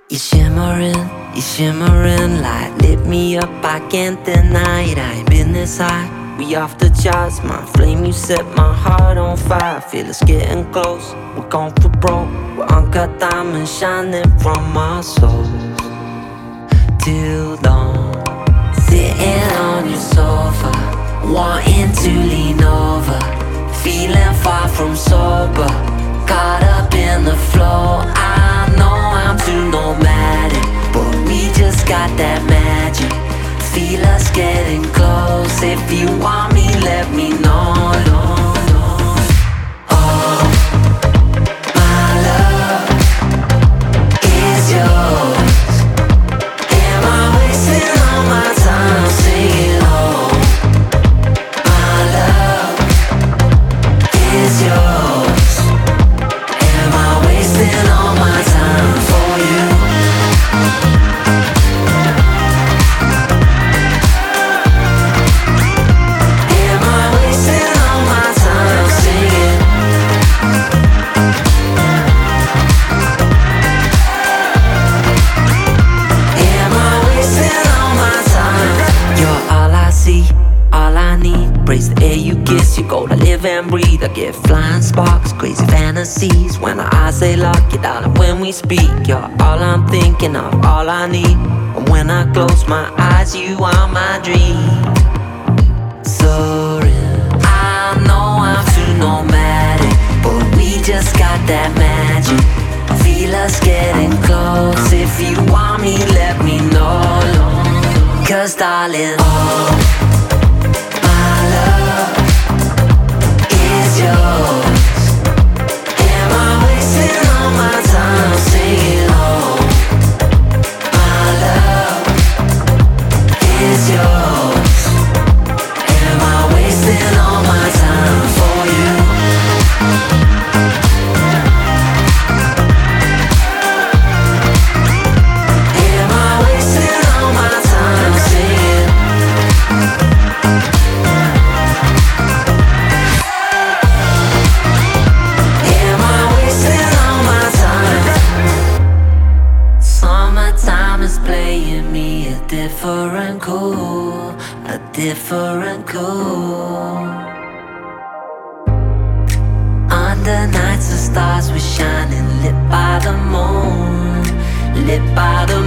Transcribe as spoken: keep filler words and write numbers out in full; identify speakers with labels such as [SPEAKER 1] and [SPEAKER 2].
[SPEAKER 1] You're shimmering, you're shimmering light lit me up, I can't deny it. I ain't been this high, we off the charts. My flame, you set my heart on fire. Feel us getting close, we're gone for broke. We're uncut diamonds shining from our souls. Till dawn, sitting on your sofa, wanting to lean over, feeling far from sober, caught up in the flow. I know I'm too nomadic, but we just got that magic. Feel us getting close. If you want me, let me know. Oh, my love is yours. Am I wasting all my time singing? Oh, my love is yours. Am I wasting all my time for you? Am I wasting all my time singing? Am I wasting all my time? You're all I see, all I need. Praise the air you kiss, you go to live and breathe. I get flying sparks, crazy fantasies. When our eyes they lock, you darling, when we speak. You're all I'm thinking of, all I need. And when I close my eyes, you are my dream. Soaring, I know I'm too nomadic, but we just got that magic. Feel us getting close. If you want me, let me know. Cause darling, oh, my love is yours. Am I wasting all my time singing? Oh, my love is yours. Am I wasting all my time for you? Am I wasting all my time singing? Am I wasting all my time? Summertime is playing me a different cool, a different cool. Under nights the stars were shining, lit by the moon, lit by the